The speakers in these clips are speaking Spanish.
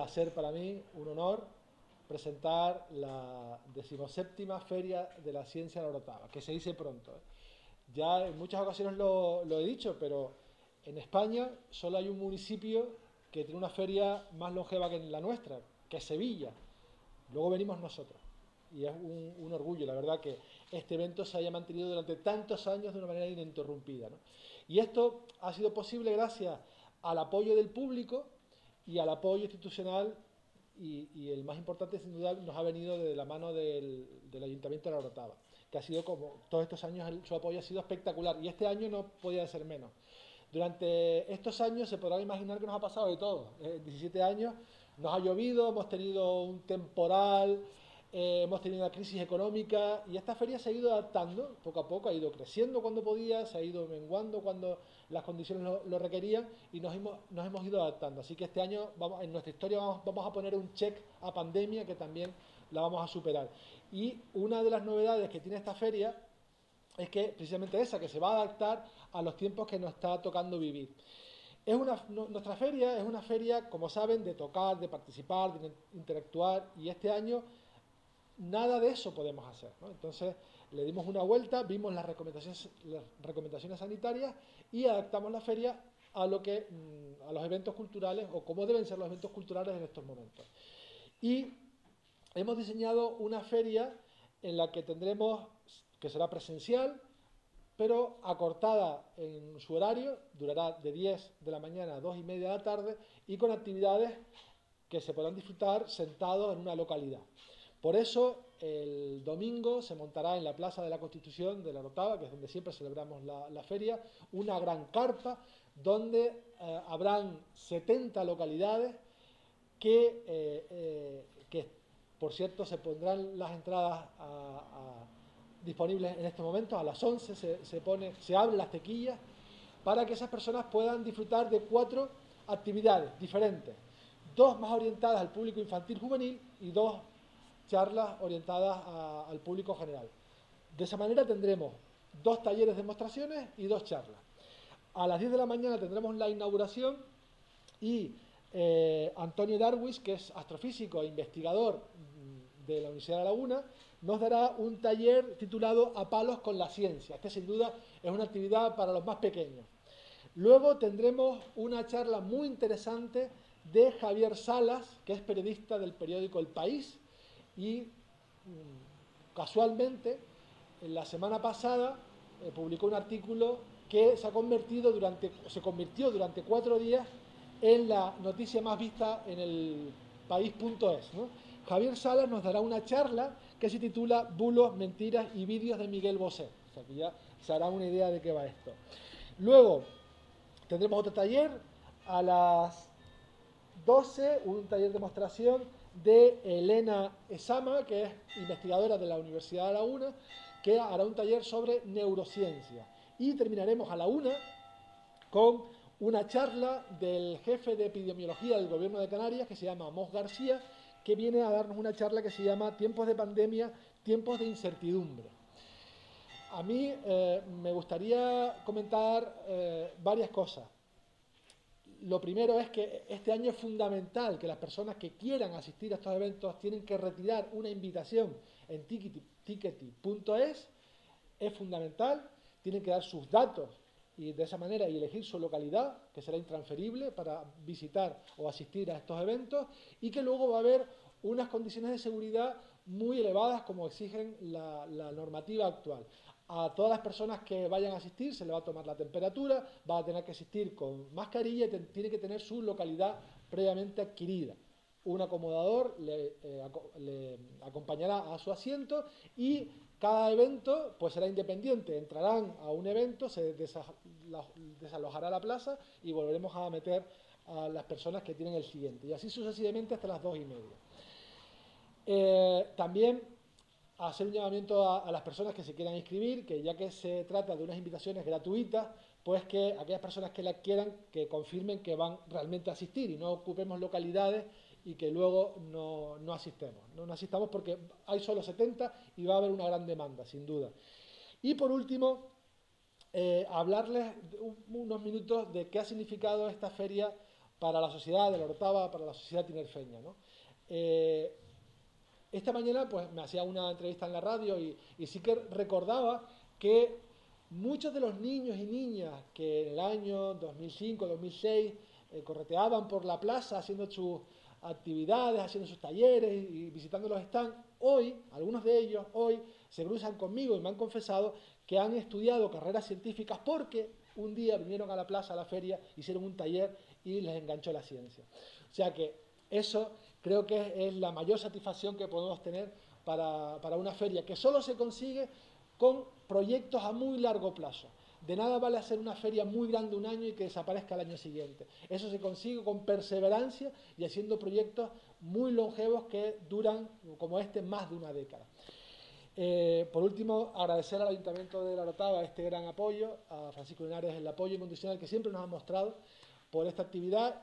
placer para mí, un honor, presentar la 17ª Feria de la Ciencia de la Orotava, que se dice pronto, ¿eh? Ya en muchas ocasiones lo he dicho, pero en España solo hay un municipio que tiene una feria más longeva que la nuestra, que es Sevilla. Luego venimos nosotros. Y es un orgullo, la verdad, que este evento se haya mantenido durante tantos años de una manera ininterrumpida, ¿no? Y esto ha sido posible gracias al apoyo del público y al apoyo institucional y el más importante, sin duda, nos ha venido de la mano del Ayuntamiento de La Orotava, que ha sido como todos estos años su apoyo ha sido espectacular y este año no podía ser menos. Durante estos años se podrán imaginar que nos ha pasado de todo. 17 años, nos ha llovido, hemos tenido un temporal, hemos tenido una crisis económica y esta feria se ha ido adaptando poco a poco, ha ido creciendo cuando podía, se ha ido menguando cuando las condiciones lo requerían y nos hemos ido adaptando. Así que este año en nuestra historia vamos a poner un check a pandemia que también la vamos a superar. Y una de las novedades que tiene esta feria es que precisamente esa, que se va a adaptar a los tiempos que nos está tocando vivir. Nuestra feria es una feria, como saben, de tocar, de participar, de interactuar, y este año nada de eso podemos hacer, ¿no? Entonces le dimos una vuelta, vimos las recomendaciones sanitarias y adaptamos la feria a a los eventos culturales o cómo deben ser los eventos culturales en estos momentos. Y hemos diseñado una feria en la que tendremos, que será presencial, pero acortada en su horario, durará de 10 de la mañana a 2 y media de la tarde y con actividades que se podrán disfrutar sentados en una localidad. Por eso el domingo se montará en la Plaza de la Constitución de La Orotava, que es donde siempre celebramos la feria, una gran carpa donde habrán 70 localidades que, por cierto, se pondrán las entradas disponibles en este momento. A las 11 se abren las taquillas para que esas personas puedan disfrutar de 4 actividades diferentes, 2 más orientadas al público infantil juvenil y 2 charlas orientadas al público general. De esa manera tendremos 2 talleres de demostraciones y 2 charlas. A las 10 de la mañana tendremos la inauguración y Antonio Darwis, que es astrofísico e investigador de la Universidad de La Laguna, nos dará un taller titulado A palos con la ciencia. Este sin duda es una actividad para los más pequeños. Luego tendremos una charla muy interesante de Javier Salas, que es periodista del periódico El País y casualmente la semana pasada publicó un artículo que se convirtió durante 4 días en la noticia más vista en el país.es, ¿no? Javier Salas nos dará una charla que se titula Bulos, mentiras y vídeos de Miguel Bosé. O sea que ya se hará una idea de qué va esto. Luego tendremos otro taller a las 12, un taller de demostración de Elena Esama, que es investigadora de la Universidad de La Laguna, que hará un taller sobre neurociencia. Y terminaremos a la 1 con una charla del jefe de epidemiología del gobierno de Canarias, que se llama Mos García, que viene a darnos una charla que se llama Tiempos de pandemia, tiempos de incertidumbre. A mí me gustaría comentar varias cosas. Lo primero es que este año es fundamental que las personas que quieran asistir a estos eventos tienen que retirar una invitación en tickety.es. Es fundamental, tienen que dar sus datos y de esa manera elegir su localidad, que será intransferible para visitar o asistir a estos eventos, y que luego va a haber unas condiciones de seguridad muy elevadas como exigen la normativa actual. A todas las personas que vayan a asistir se le va a tomar la temperatura, va a tener que asistir con mascarilla y tiene que tener su localidad previamente adquirida. Un acomodador le acompañará a su asiento y cada evento pues será independiente. Entrarán a un evento, se desalojará la plaza y volveremos a meter a las personas que tienen el siguiente. Y así sucesivamente hasta las 2:30. También hacer un llamamiento a las personas que se quieran inscribir, que ya que se trata de unas invitaciones gratuitas, pues que aquellas personas que las quieran, que confirmen que van realmente a asistir y no ocupemos localidades y que luego no asistamos. No asistamos porque hay solo 70 y va a haber una gran demanda, sin duda. Y por último, hablarles unos minutos de qué ha significado esta feria para la sociedad de la Orotava, para la sociedad tinerfeña, ¿no? Eh, esta mañana pues me hacía una entrevista en la radio y sí que recordaba que muchos de los niños y niñas que en el año 2005, 2006 correteaban por la plaza haciendo sus actividades, haciendo sus talleres y visitando los stands, hoy, algunos de ellos hoy se cruzan conmigo y me han confesado que han estudiado carreras científicas porque un día vinieron a la plaza, a la feria, hicieron un taller y les enganchó la ciencia. O sea que eso creo que es la mayor satisfacción que podemos tener para una feria, que solo se consigue con proyectos a muy largo plazo. De nada vale hacer una feria muy grande un año y que desaparezca el año siguiente. Eso se consigue con perseverancia y haciendo proyectos muy longevos que duran, como este, más de una década. Por último, agradecer al Ayuntamiento de La Orotava este gran apoyo, a Francisco Linares el apoyo incondicional que siempre nos ha mostrado por esta actividad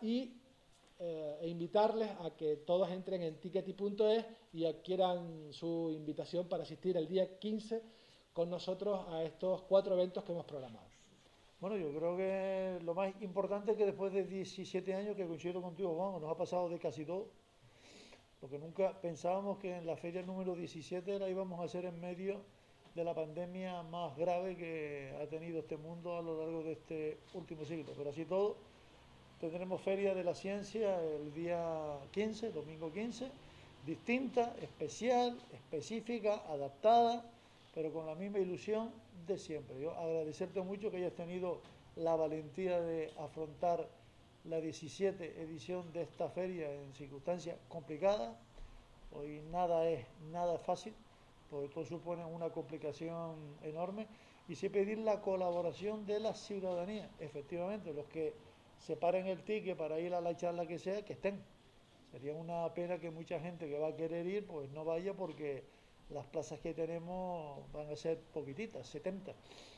e invitarles a que todos entren en tickety.es y adquieran su invitación para asistir el día 15 con nosotros a estos 4 eventos que hemos programado. Bueno, yo creo que lo más importante es que después de 17 años que coincido contigo, Juan, nos ha pasado de casi todo, porque nunca pensábamos que en la feria número 17 la íbamos a hacer en medio de la pandemia más grave que ha tenido este mundo a lo largo de este último siglo. Pero así todo, tendremos Feria de la Ciencia el día 15, domingo 15, distinta, especial, específica, adaptada, pero con la misma ilusión de siempre. Yo agradecerte mucho que hayas tenido la valentía de afrontar la 17 edición de esta feria en circunstancias complicadas. Hoy nada fácil, porque todo supone una complicación enorme. Y sí pedir la colaboración de la ciudadanía, efectivamente, los que separen el ticket para ir a la charla que sea, que estén. Sería una pena que mucha gente que va a querer ir, pues no vaya porque las plazas que tenemos van a ser poquititas, 70.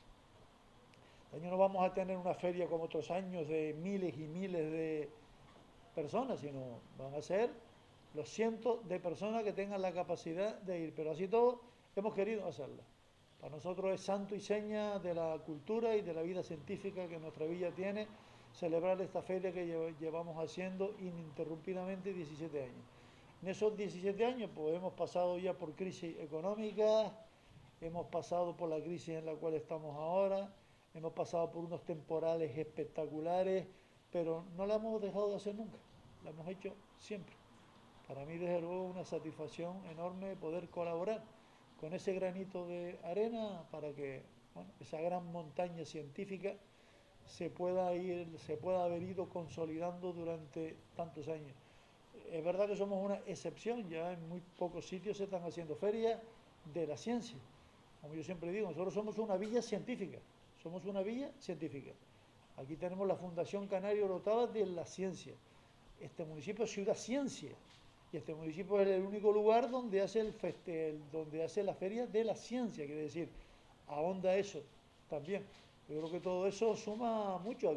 Este año no vamos a tener una feria como otros años de miles y miles de personas, sino van a ser los cientos de personas que tengan la capacidad de ir. Pero así todo, hemos querido hacerla. Para nosotros es santo y seña de la cultura y de la vida científica que nuestra villa tiene celebrar esta feria que llevamos haciendo ininterrumpidamente 17 años. En esos 17 años pues hemos pasado ya por crisis económicas, hemos pasado por la crisis en la cual estamos ahora, hemos pasado por unos temporales espectaculares, pero no la hemos dejado de hacer nunca, la hemos hecho siempre. Para mí, desde luego, una satisfacción enorme poder colaborar con ese granito de arena para que bueno, esa gran montaña científica se pueda haber ido consolidando durante tantos años. Es verdad que somos una excepción, ya en muy pocos sitios se están haciendo ferias de la ciencia. Como yo siempre digo, nosotros somos una villa científica, somos una villa científica. Aquí tenemos la Fundación Canario Orotava de la Ciencia. Este municipio es Ciudad Ciencia y este municipio es el único lugar donde hace donde hace la feria de la ciencia, quiere decir, ahonda eso también. Yo creo que todo eso suma mucho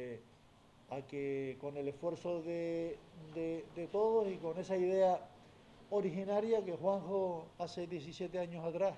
a que con el esfuerzo de todos y con esa idea originaria que Juanjo hace 17 años atrás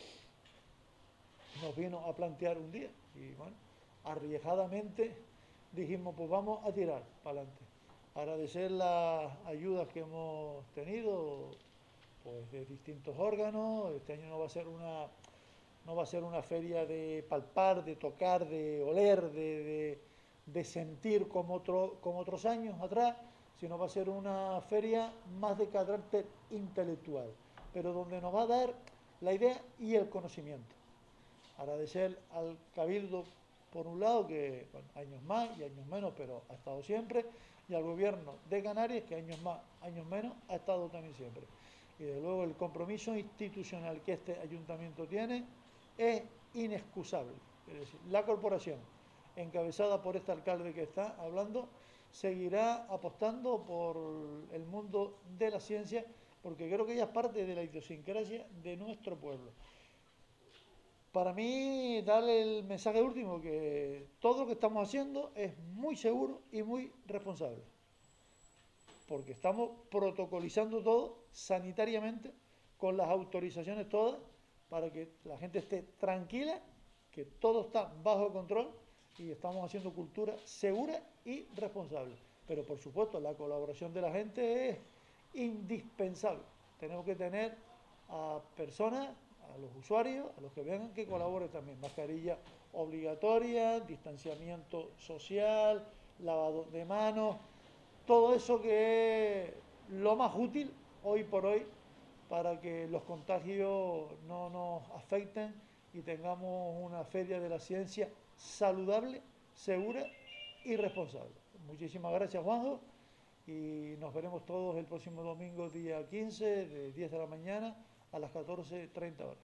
nos vino a plantear un día. Y bueno, arriesgadamente dijimos, pues vamos a tirar para adelante. Agradecer las ayudas que hemos tenido pues de distintos órganos. Este año no va a ser una feria de palpar, de tocar, de oler, de sentir como otros años atrás, sino va a ser una feria más de carácter intelectual, pero donde nos va a dar la idea y el conocimiento. Agradecer al Cabildo, por un lado, que bueno, años más y años menos, pero ha estado siempre, y al Gobierno de Canarias, que años más, años menos, ha estado también siempre. Y desde luego el compromiso institucional que este ayuntamiento tiene es inexcusable. Es decir, la corporación, encabezada por este alcalde que está hablando, seguirá apostando por el mundo de la ciencia, porque creo que ella es parte de la idiosincrasia de nuestro pueblo. Para mí, darle el mensaje último, que todo lo que estamos haciendo es muy seguro y muy responsable, porque estamos protocolizando todo sanitariamente, con las autorizaciones todas, para que la gente esté tranquila, que todo está bajo control y estamos haciendo cultura segura y responsable. pero por supuesto la colaboración de la gente es indispensable. Tenemos que tener a personas, a los usuarios, a los que vengan que colaboren también. Mascarilla obligatoria, distanciamiento social, lavado de manos, todo eso que es lo más útil hoy por hoy para que los contagios no nos afecten y tengamos una feria de la ciencia saludable, segura y responsable. Muchísimas gracias, Juanjo, y nos veremos todos el próximo domingo, día 15, de 10 de la mañana a las 14:30 horas.